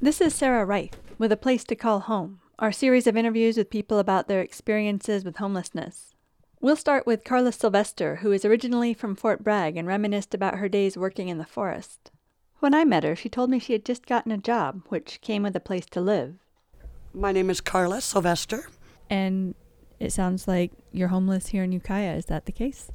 This is Sarah Reith with A Place to Call Home, our series of interviews with people about their experiences with homelessness. We'll start with Carla Sylvester, who is originally from Fort Bragg and reminisced about her days working in the forest. When I met her, she told me she had just gotten a job, which came with a place to live. My name is Carla Sylvester. And it sounds like you're homeless here in Ukiah. Is that the case?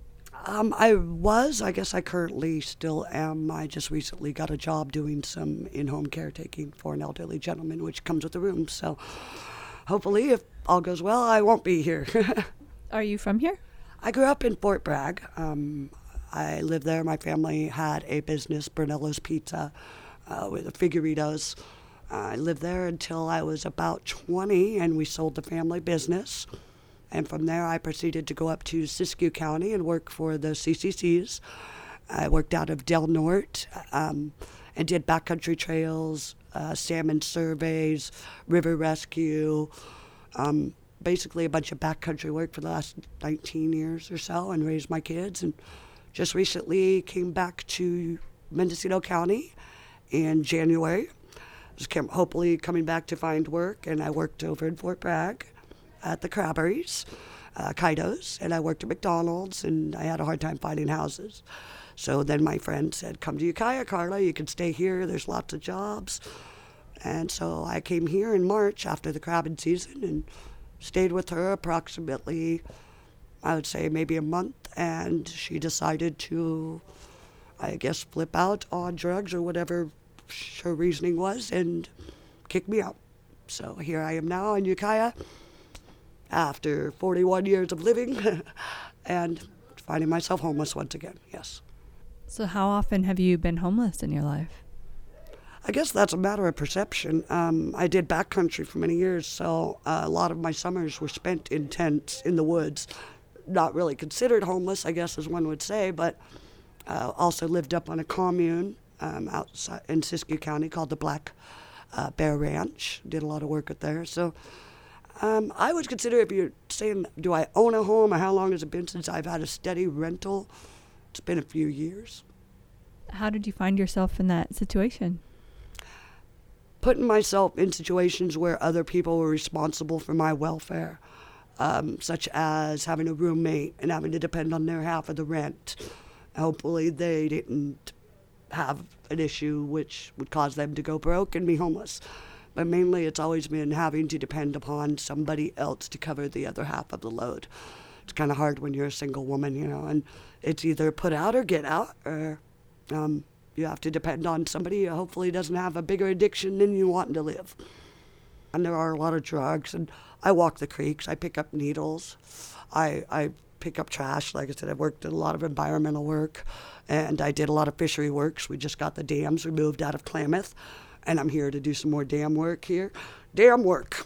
I guess I currently still am. I just recently got a job doing some in-home caretaking for an elderly gentleman, which comes with the room. So hopefully, if all goes well, I won't be here. Are you from here? I grew up in Fort Bragg. I lived there. My family had a business, Brunello's Pizza, with the Figuritos. I lived there until I was about 20, and we sold the family business. And from there, I proceeded to go up to Siskiyou County and work for the CCCs. I worked out of Del Norte and did backcountry trails, salmon surveys, river rescue, basically a bunch of backcountry work for the last 19 years or so, and raised my kids. And just recently came back to Mendocino County in January. Just hopefully coming back to find work, and I worked over in Fort Bragg at the Crabberies, Kaidos, and I worked at McDonald's, and I had a hard time finding houses. So then my friend said, come to Ukiah, Carla, you can stay here, there's lots of jobs. And so I came here in March after the crabbing season and stayed with her approximately, I would say maybe a month, and she decided to, I guess, flip out on drugs or whatever her reasoning was and kick me out. So here I am now in Ukiah, after 41 years of living and finding myself homeless once again, yes. So how often have you been homeless in your life? I guess that's a matter of perception. I did backcountry for many years, so a lot of my summers were spent in tents in the woods. Not really considered homeless, I guess, as one would say, but also lived up on a commune outside in Siskiyou County called the Black Bear Ranch. Did a lot of work up there, so I would consider, if you're saying, do I own a home, or how long has it been since I've had a steady rental? It's been a few years. How did you find yourself in that situation? Putting myself in situations where other people were responsible for my welfare, such as having a roommate and having to depend on their half of the rent. Hopefully they didn't have an issue which would cause them to go broke and be homeless. But mainly it's always been having to depend upon somebody else to cover the other half of the load. It's kind of hard when you're a single woman, and it's either put out or get out, or you have to depend on somebody who hopefully doesn't have a bigger addiction than you want to live. And there are a lot of drugs, and I walk the creeks, I pick up needles, I pick up trash. Like I said, I've worked in a lot of environmental work, and I did a lot of fishery works. We just got the dams removed out of Klamath, and I'm here to do some more dam work here. Dam work.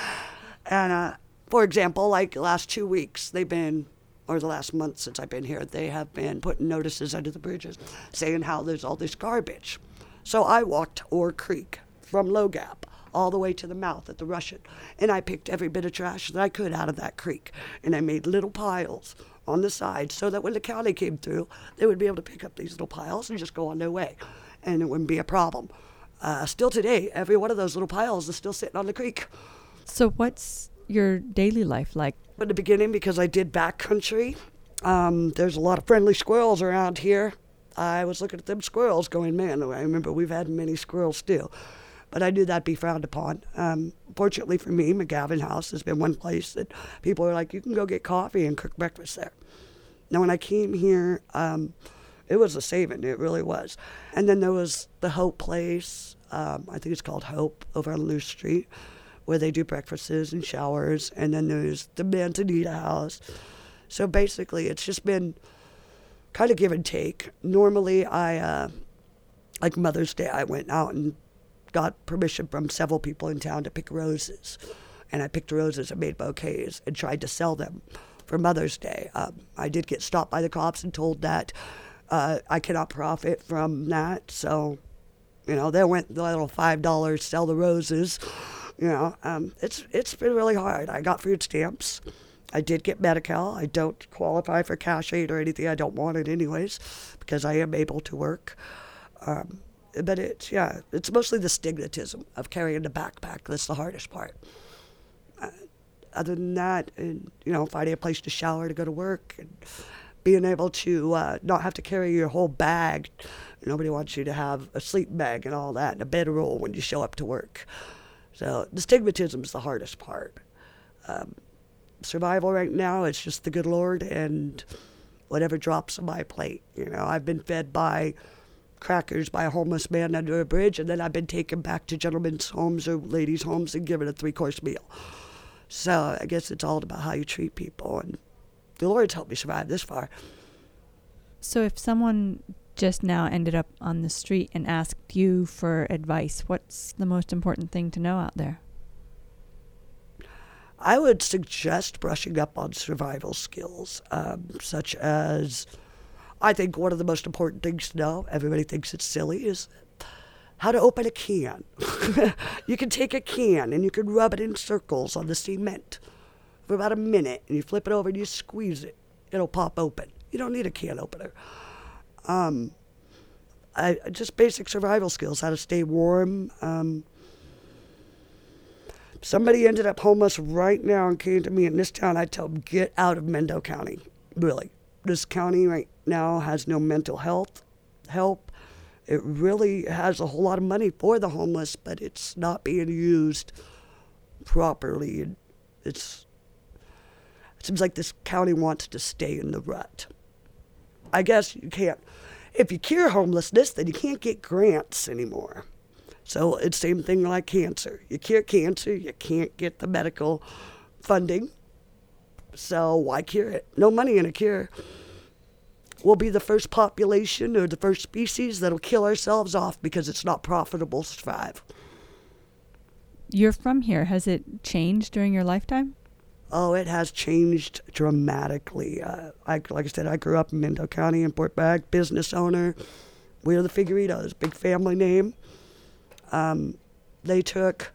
And for example, like the last 2 weeks, or the last month since I've been here, they have been putting notices under the bridges saying how there's all this garbage. So I walked Orr Creek from Low Gap all the way to the mouth at the Russian, and I picked every bit of trash that I could out of that creek, and I made little piles on the side so that when the county came through, they would be able to pick up these little piles and just go on their way, and it wouldn't be a problem. Still today, every one of those little piles is still sitting on the creek. So what's your daily life like? In the beginning, because I did backcountry, there's a lot of friendly squirrels around here. I was looking at them squirrels going, man, I remember we've had many squirrels still. But I knew that'd be frowned upon. Fortunately for me, McGavin House has been one place that people are like, you can go get coffee and cook breakfast there. Now, when I came here, it was a saving, it really was. And then there was the Hope Place, I think it's called Hope, over on Loose Street, where they do breakfasts and showers. And then there's the Manzanita House. So basically, it's just been kind of give and take. Normally, like Mother's Day, I went out and got permission from several people in town to pick roses. And I picked roses and made bouquets and tried to sell them for Mother's Day. I did get stopped by the cops and told that I cannot profit from that. So, there went the little $5 sell the roses. It's been really hard. I got food stamps. I did get Medi-Cal. I don't qualify for cash aid or anything. I don't want it anyways because I am able to work. But it's mostly the stigmatism of carrying the backpack that's the hardest part. Other than that, and finding a place to shower to go to work, and being able to not have to carry your whole bag. Nobody wants you to have a sleep bag and all that, and a bedroll when you show up to work. So the stigmatism is the hardest part. Survival right now, it's just the good Lord and whatever drops on my plate. I've been fed by crackers by a homeless man under a bridge, and then I've been taken back to gentlemen's homes or ladies' homes and given a 3-course meal. So I guess it's all about how you treat people, and the Lord's helped me survive this far. So if someone just now ended up on the street and asked you for advice, what's the most important thing to know out there? I would suggest brushing up on survival skills, such as, I think one of the most important things to know, everybody thinks it's silly, is how to open a can. You can take a can and you can rub it in circles on the cement for about a minute, and you flip it over and you squeeze it. It'll pop open. You don't need a can opener. Just basic survival skills, how to stay warm. Somebody ended up homeless right now and came to me in this town. I tell them, get out of Mendo County. Really. This county right now has no mental health help. It really has a whole lot of money for the homeless, but it's not being used properly. It seems like this county wants to stay in the rut. I guess you can't. If you cure homelessness, then you can't get grants anymore. So it's the same thing like cancer. You cure cancer, you can't get the medical funding. So why cure it? No money in a cure. We'll be the first population or the first species that'll kill ourselves off because it's not profitable to survive. You're from here. Has it changed during your lifetime? Oh, it has changed dramatically. Like I said, I grew up in Mendo County in Fort Bragg, business owner. We're the Figueritos, big family name. They took,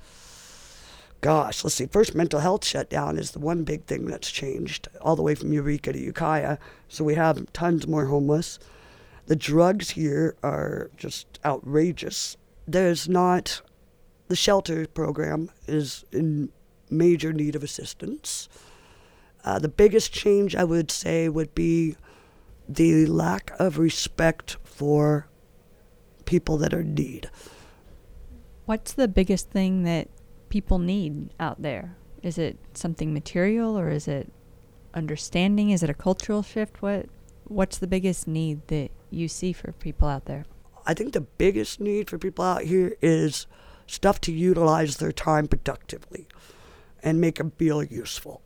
first mental health shutdown is the one big thing that's changed, all the way from Eureka to Ukiah. So we have tons more homeless. The drugs here are just outrageous. The shelter program is in major need of assistance. The biggest change, I would say, would be the lack of respect for people that are in need. What's the biggest thing that people need out there? Is it something material, or is it understanding? Is it a cultural shift? What's the biggest need that you see for people out there? I think the biggest need for people out here is stuff to utilize their time productively and make them feel useful.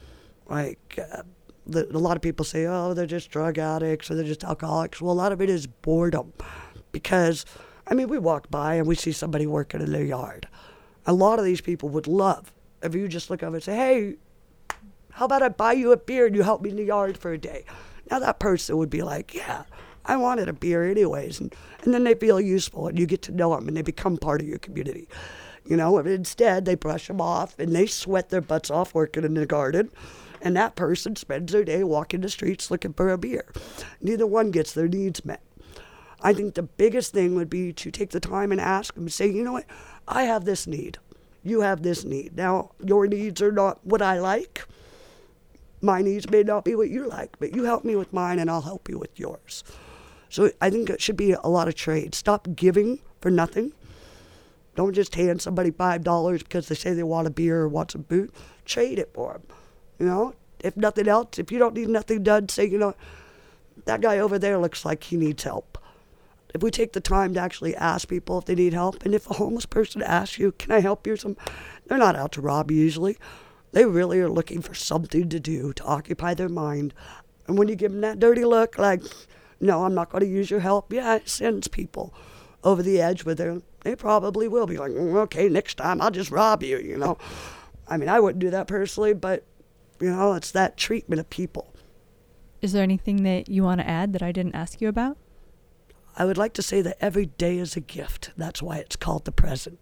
Like, a lot of people say, oh, they're just drug addicts or they're just alcoholics. Well, a lot of it is boredom because, we walk by and we see somebody working in their yard. A lot of these people would love if you just look over and say, hey, how about I buy you a beer and you help me in the yard for a day? Now that person would be like, yeah, I wanted a beer anyways. And then they feel useful and you get to know them and they become part of your community. Instead they brush them off and they sweat their butts off working in the garden. And that person spends their day walking the streets looking for a beer. Neither one gets their needs met. I think the biggest thing would be to take the time and ask them and say, you know what, I have this need. You have this need. Now, your needs are not what I like. My needs may not be what you like, but you help me with mine and I'll help you with yours. So I think it should be a lot of trade. Stop giving for nothing. Don't just hand somebody $5 because they say they want a beer or want some food. Trade it for them. If nothing else, if you don't need nothing done, say, that guy over there looks like he needs help. If we take the time to actually ask people if they need help, and if a homeless person asks you, can I help you? They're not out to rob you usually. They really are looking for something to do to occupy their mind. And when you give them that dirty look, like, no, I'm not going to use your help, yeah, it sends people over the edge with they probably will be like, okay, next time I'll just rob you, I wouldn't do that personally, but, it's that treatment of people. Is there anything that you want to add that I didn't ask you about? I would like to say that every day is a gift. That's why it's called the present.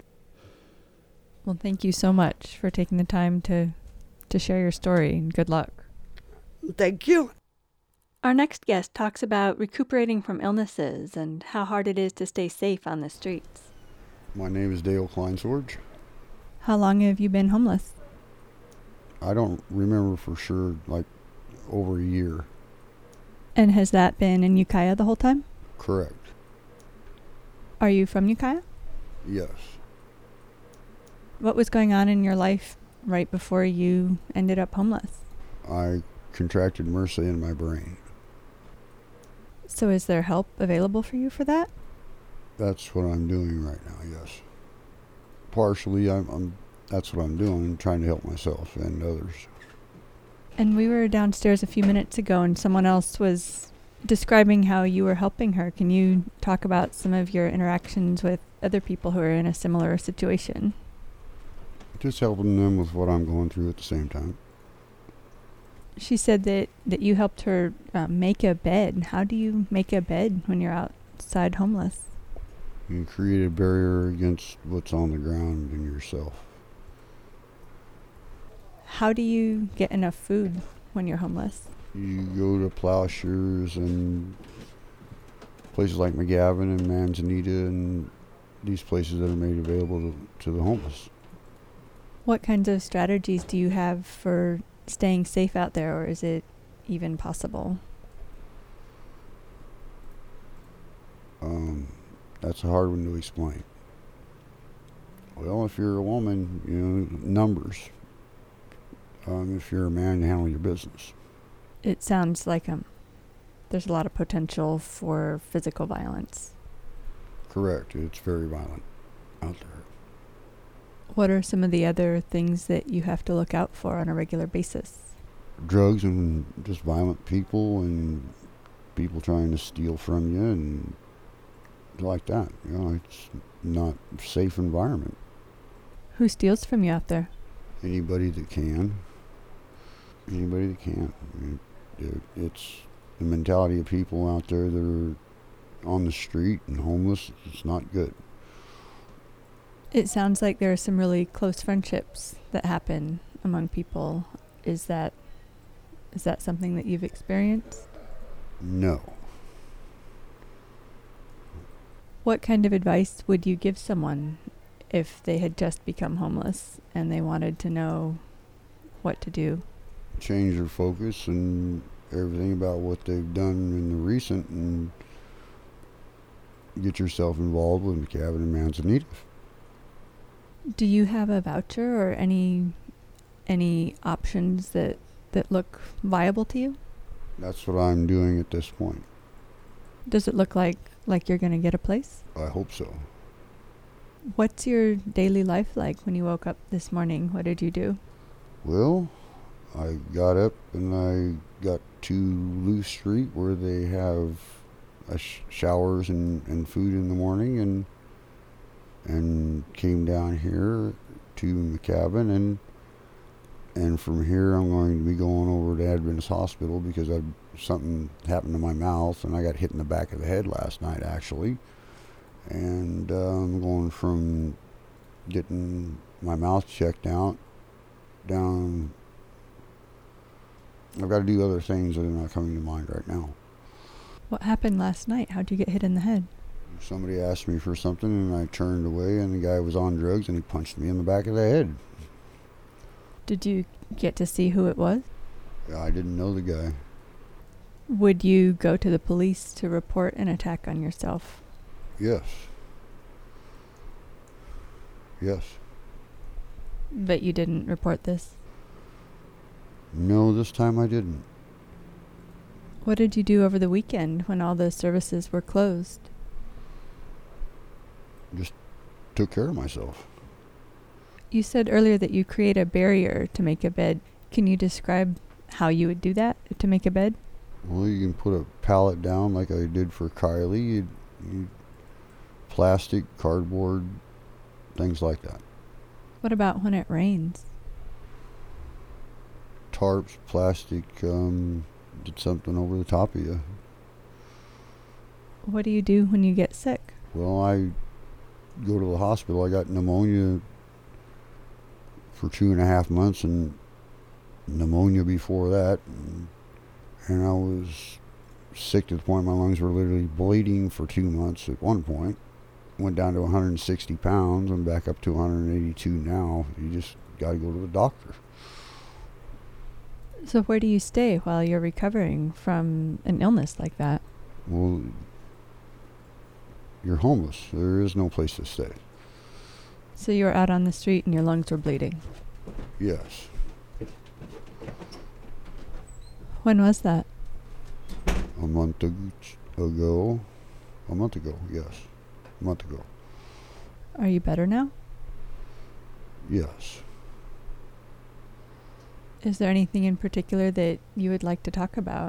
Well, thank you so much for taking the time to share your story, and good luck. Thank you. Our next guest talks about recuperating from illnesses and how hard it is to stay safe on the streets. My name is Dale Kleinsorge. How long have you been homeless? I don't remember for sure, over a year. And has that been in Ukiah the whole time? Correct. Are you from Ukiah? Yes. What was going on in your life right before you ended up homeless? I contracted MRSA in my brain. So is there help available for you for that? That's what I'm doing right now, yes. Partially, that's what I'm doing, trying to help myself and others. And we were downstairs a few minutes ago and someone else was describing how you were helping her. Can you talk about some of your interactions with other people who are in a similar situation? Just helping them with what I'm going through at the same time. She said that you helped her make a bed. How do you make a bed when you're outside homeless? You create a barrier against what's on the ground and yourself. How do you get enough food when you're homeless? You go to Plowshares and places like McGavin and Manzanita and these places that are made available to the homeless. What kinds of strategies do you have for staying safe out there, or is it even possible? That's a hard one to explain. Well, if you're a woman, numbers. If you're a man, you handle your business. It sounds like there's a lot of potential for physical violence. Correct. It's very violent out there. What are some of the other things that you have to look out for on a regular basis? Drugs and just violent people and people trying to steal from you and like that. It's not a safe environment. Who steals from you out there? Anybody that can. Anybody that can. It's the mentality of people out there that are on the street and homeless. It's not good. It sounds like there are some really close friendships that happen among people. Is that something that you've experienced? No. What kind of advice would you give someone if they had just become homeless and they wanted to know what to do? Change their focus and everything about what they've done in the recent and get yourself involved with McGavin and Manzanita. Do you have a voucher or any options that look viable to you? That's what I'm doing at this point. Does it look like you're going to get a place? I hope so. What's your daily life like when you woke up this morning? What did you do? Well, I got up and I got to Loose Street where they have showers and food in the morning and came down here to McGavin and from here I'm going to be going over to Adventist Hospital because something happened to my mouth and I got hit in the back of the head last night actually. And I'm going from getting my mouth checked out down. I've got to do other things that are not coming to mind right now. What happened last night? How'd you get hit in the head? Somebody asked me for something and I turned away and the guy was on drugs and he punched me in the back of the head. Did you get to see who it was? I didn't know the guy. Would you go to the police to report an attack on yourself? Yes. Yes. But you didn't report this? No, this time I didn't. What did you do over the weekend when all the services were closed? Just took care of myself. You said earlier that you create a barrier to make a bed. Can you describe how you would do that to make a bed? Well, you can put a pallet down like I did for Kylie. You plastic, cardboard, things like that. What about when it rains? Tarps, plastic, did something over the top of you. What do you do when you get sick? Well, I go to the hospital. I got pneumonia for 2.5 months and pneumonia before that. And I was sick to the point my lungs were literally bleeding for 2 months at one point. Went down to 160 pounds. I'm back up to 182 now. You just got to go to the doctor. So where do you stay while you're recovering from an illness like that? Well, you're homeless. There is no place to stay. So you were out on the street and your lungs were bleeding. Yes. When was that? A month ago. A month ago, yes. A month ago. Are you better now? Yes. Is there anything in particular that you would like to talk about?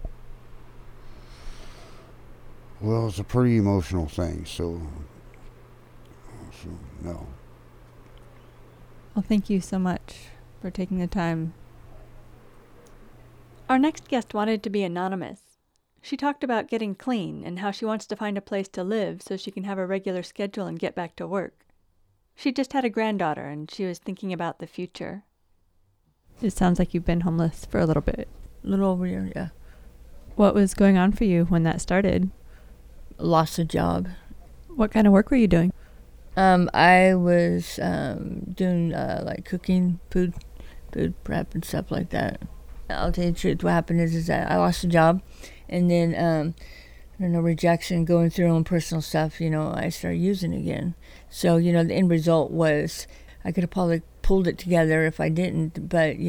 Well, it's a pretty emotional thing, so no. Well, thank you so much for taking the time. Our next guest wanted to be anonymous. She talked about getting clean and how she wants to find a place to live so she can have a regular schedule and get back to work. She just had a granddaughter and she was thinking about the future. It sounds like you've been homeless for a little bit. A little over a year, yeah. What was going on for you when that started? Lost a job. What kind of work were you doing? I was doing like cooking, food prep and stuff like that. I'll tell you the truth. What happened is that I lost a job, and then I don't know, rejection, going through own personal stuff. I started using again. So the end result was I could have probably pulled it together if I didn't, but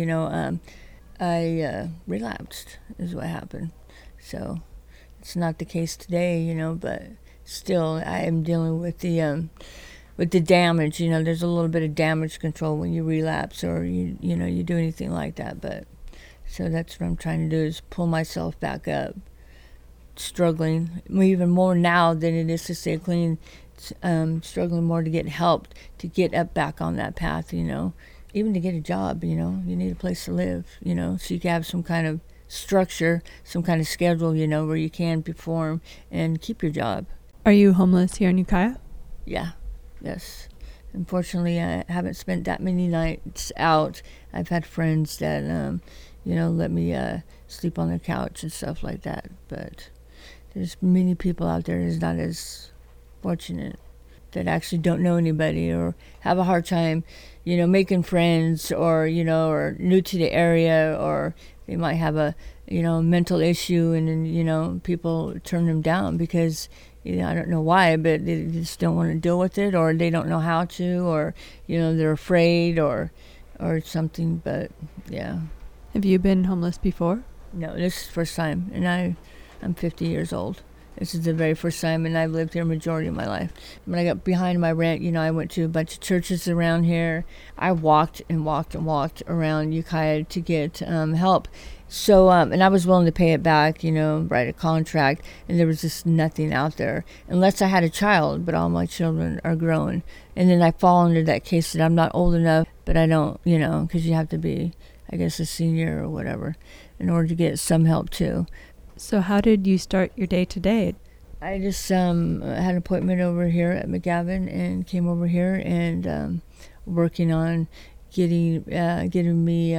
I relapsed is what happened. So it's not the case today, but still I am dealing with the damage. There's a little bit of damage control when you relapse or you do anything like that. But so that's what I'm trying to do, is pull myself back up. Struggling even more now than it is to stay clean. Struggling more to get help to get up back on that path. Even to get a job. You need a place to live. So you can have some kind of structure, some kind of schedule. Where you can perform and keep your job. Are you homeless here in Ukiah? Yeah. Yes. Unfortunately, I haven't spent that many nights out. I've had friends that, let me sleep on their couch and stuff like that. But there's many people out there that's not as fortunate, that actually don't know anybody or have a hard time, making friends, or, or new to the area, or they might have a, mental issue, and then, people turn them down because, I don't know why, but they just don't want to deal with it, or they don't know how to, or, they're afraid or something, but yeah. Have you been homeless before? No, this is the first time, and I'm 50 years old. This is the very first time, and I've lived here majority of my life. When I got behind my rent, I went to a bunch of churches around here. I walked and walked and walked around Ukiah to get help. So, and I was willing to pay it back, write a contract, and there was just nothing out there. Unless I had a child, but all my children are grown. And then I fall under that case that I'm not old enough, but I don't, because you have to be, I guess, a senior or whatever in order to get some help too. So how did you start your day today? I just had an appointment over here at McGavin and came over here and working on getting me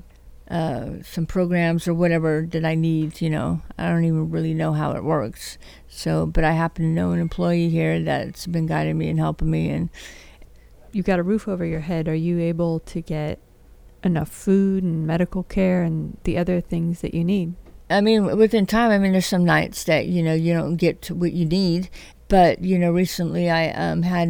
some programs or whatever that I need. I don't even really know how it works. So, but I happen to know an employee here that's been guiding me and helping me. And you got a roof over your head. Are you able to get enough food and medical care and the other things that you need? I mean, within time, there's some nights that, you don't get to what you need. But, recently I had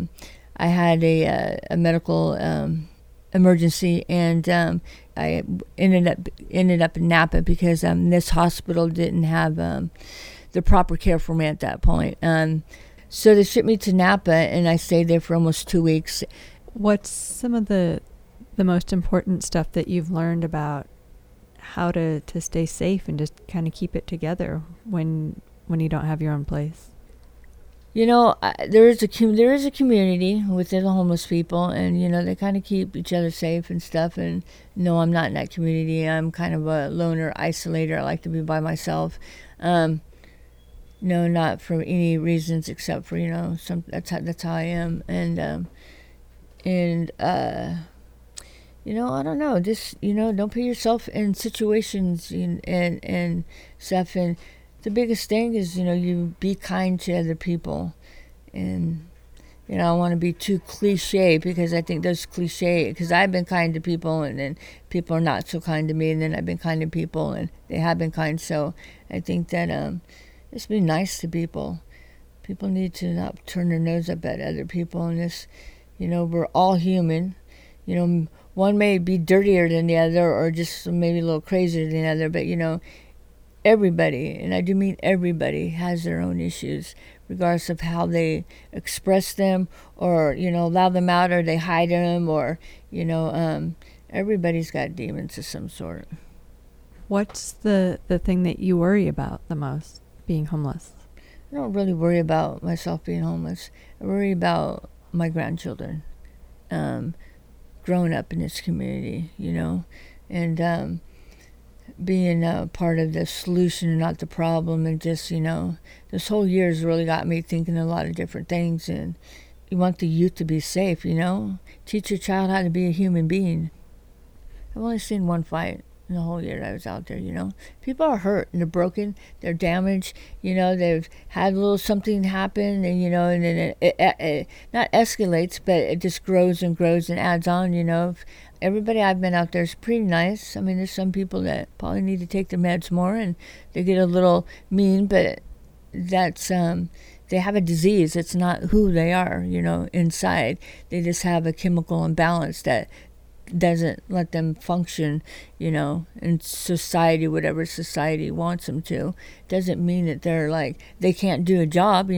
a medical emergency, and I ended up in Napa because this hospital didn't have the proper care for me at that point. So they shipped me to Napa, and I stayed there for almost 2 weeks. What's some of the most important stuff that you've learned about how to stay safe and just kind of keep it together when you don't have your own place? There is a community within the homeless people, and they kind of keep each other safe and stuff. And no, I'm not in that community. I'm kind of a loner, isolator. I like to be by myself. No, not for any reasons except for that's how I am. And I don't know, just, don't put yourself in situations and stuff. And the biggest thing is, you be kind to other people. And, I don't want to be too cliche, because I think that's cliche, because I've been kind to people and then people are not so kind to me, and then I've been kind to people and they have been kind. So I think that just be nice to people. People need to not turn their nose up at other people, and just, we're all human. One may be dirtier than the other, or just maybe a little crazier than the other, but everybody, and I do mean everybody, has their own issues, regardless of how they express them, or allow them out, or they hide them, or everybody's got demons of some sort. What's the thing that you worry about the most, being homeless? I don't really worry about myself being homeless. I worry about my grandchildren growing up in this community, and being part of the solution and not the problem. And just, this whole year has really got me thinking a lot of different things. And you want the youth to be safe, teach your child how to be a human being. I've only seen one fight in the whole year that I was out there. People are hurt and they're broken, they're damaged, they've had a little something happen, and and then it not escalates, but it just grows and grows and adds on. Everybody I've been out there is pretty nice. I mean, there's some people that probably need to take their meds more, and they get a little mean, but that's they have a disease. It's not who they are, inside. They just have a chemical imbalance that doesn't let them function, in society, whatever society wants them to. Doesn't mean that they can't do a job,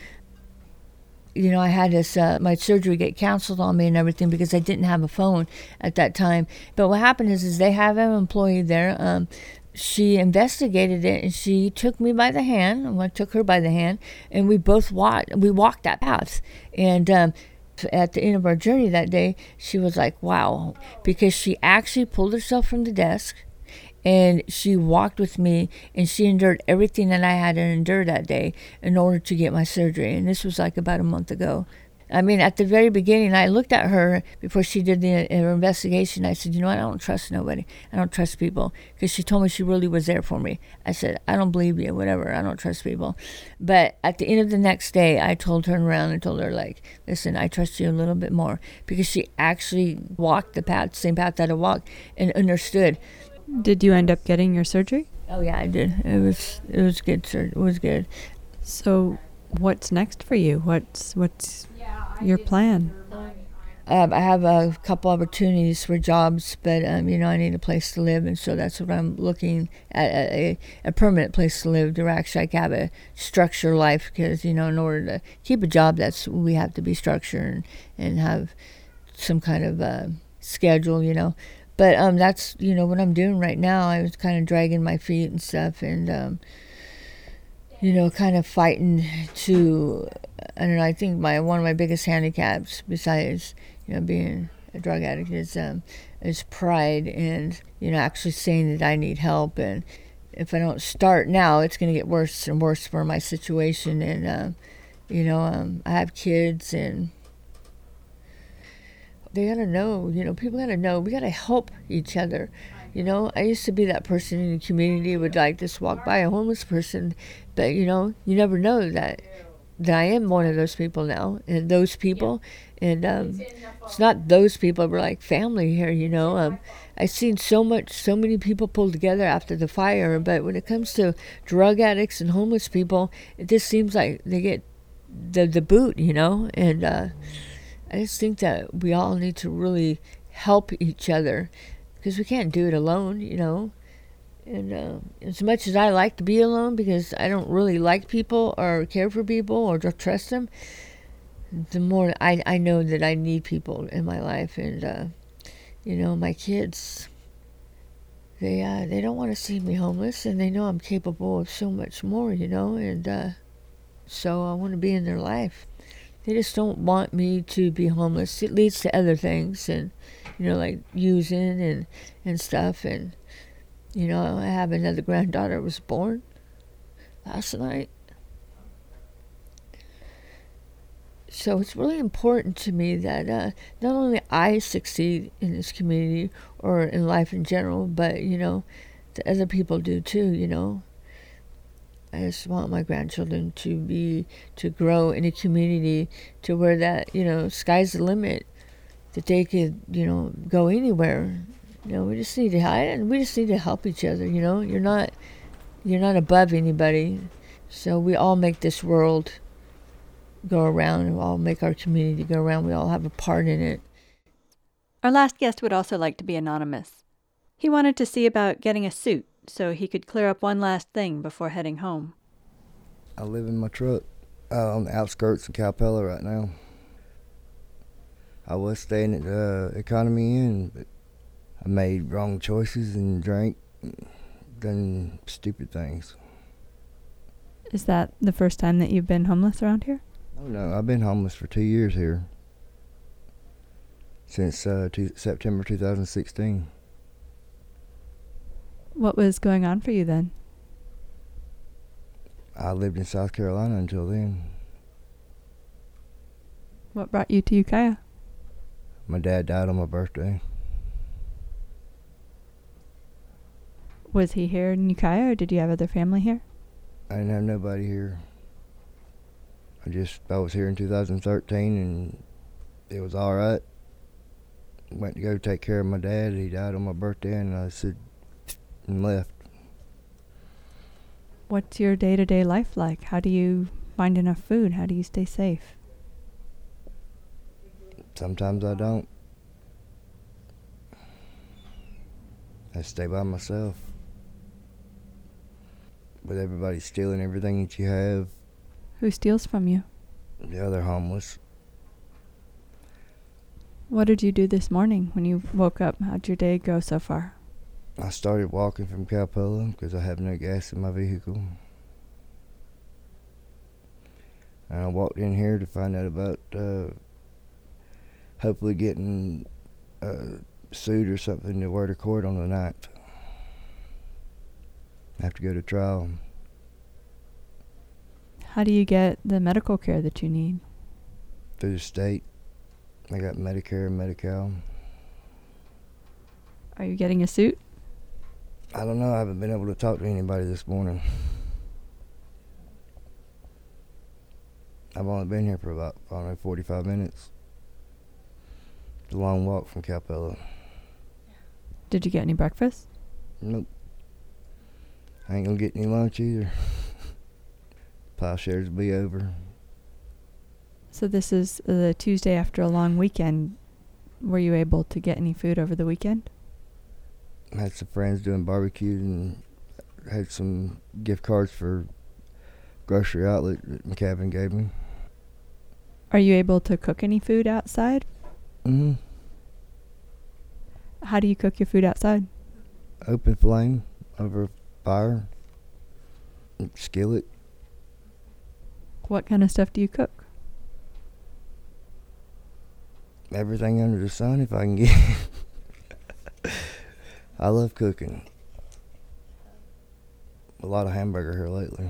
I had this, my surgery get canceled on me and everything because I didn't have a phone at that time. But what happened is they have an employee there. She investigated it, and she took me by the hand, and I took her by the hand, and we both walked that path. And at the end of our journey that day, she was like, wow, because she actually pulled herself from the desk, and she walked with me, and she endured everything that I had to endure that day in order to get my surgery. And this was like about a month ago. I mean, at the very beginning, I looked at her before she did her investigation. I said, I don't trust nobody. I don't trust people. Because she told me she really was there for me. I said, I don't believe you, whatever. I don't trust people. But at the end of the next day, I turned around and told her, listen, I trust you a little bit more. Because she actually walked the same path that I walked, and understood. Did you end up getting your surgery? Oh, yeah, I did. It was good, sir. It was good. So what's next for you? What's your plan? I have a couple opportunities for jobs, but I need a place to live, and so that's what I'm looking at, a permanent place to live, to actually have a structured life, because in order to keep a job, we have to be structured and have some kind of schedule, But that's what I'm doing right now. I was kind of dragging my feet and stuff, and kind of fighting to, I don't know, I think one of my biggest handicaps, besides, being a drug addict, is pride, and, actually saying that I need help. And if I don't start now, it's going to get worse and worse for my situation. And, I have kids, and they gotta know, people gotta know, we gotta help each other. I used to be that person in the community who would just walk by a homeless person, but you never know that I am one of those people now, and those people, and it's not those people, we're like family here. I've seen so many people pull together after the fire, but when it comes to drug addicts and homeless people, it just seems like they get the boot, and I just think that we all need to really help each other, because we can't do it alone, And as much as I like to be alone, because I don't really like people or care for people or trust them, the more I know that I need people in my life. And, my kids, they don't want to see me homeless, and they know I'm capable of so much more, and so I want to be in their life. They just don't want me to be homeless. It leads to other things, and, like using and stuff. And, I have another granddaughter was born last night. So it's really important to me that not only I succeed in this community or in life in general, but, that other people do too, I just want my grandchildren to grow in a community to where that, sky's the limit, that they could, go anywhere. We just need to hide and we just need to help each other, You're not above anybody. So we all make this world go around, and we all make our community go around. We all have a part in it. Our last guest would also like to be anonymous. He wanted to see about getting a suit so he could clear up one last thing before heading home. I live in my truck on the outskirts of Calpella right now. I was staying at the Economy Inn, but I made wrong choices and drank, done stupid things. Is that the first time that you've been homeless around here? Oh no, I've been homeless for 2 years here. Since September 2016. What was going on for you then? I lived in South Carolina until then. What brought you to Ukiah? My dad died on my birthday. Was he here in Ukiah, or did you have other family here? I didn't have nobody here. I was here in 2013 and it was all right. Went to go take care of my dad. He died on my birthday, and I said, and left. What's your day-to-day life like? How do you find enough food? How do you stay safe? Sometimes I don't. I stay by myself. With everybody stealing everything that you have. Who steals from you? The other homeless. What did you do this morning when you woke up? How'd your day go so far? I started walking from Calpella because I have no gas in my vehicle. And I walked in here to find out about hopefully getting a suit or something to wear to court on the 9th. I have to go to trial. How do you get the medical care that you need? Through the state. I got Medicare and Medi-Cal. Are you getting a suit? I don't know. I haven't been able to talk to anybody this morning. I've only been here for about, 45 minutes. It's a long walk from Calpella. Did you get any breakfast? Nope. I ain't gonna get any lunch either. Plowshares will be over. So this is the Tuesday after a long weekend. Were you able to get any food over the weekend? I had some friends doing barbecue and had some gift cards for grocery outlet that my cabin gave me. Are you able to cook any food outside? Mm-hmm. How do you cook your food outside? Open flame over fire. Skillet. What kind of stuff do you cook? Everything under the sun if I can get. I love cooking. A lot of hamburger here lately.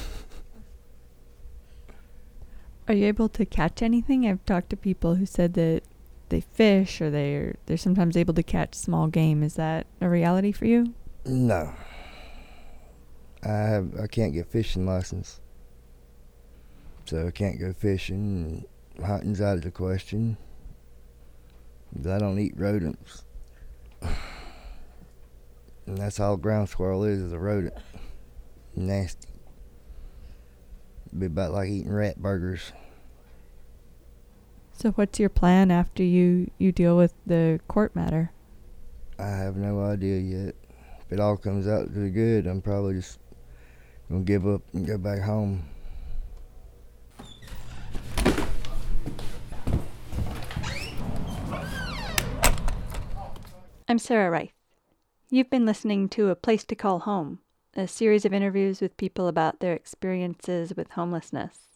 Are you able to catch anything? I've talked to people who said that they fish or they're sometimes able to catch small game. Is that a reality for you? No. I can't get fishing license. So I can't go fishing. Hunting's out of the question. I don't eat rodents. And that's all ground squirrel is a rodent. Nasty. It'd be about like eating rat burgers. So what's your plan after you deal with the court matter? I have no idea yet. If it all comes out to good, I'm probably just gonna give up and go back home. I'm Sarah Reith. You've been listening to A Place to Call Home, a series of interviews with people about their experiences with homelessness.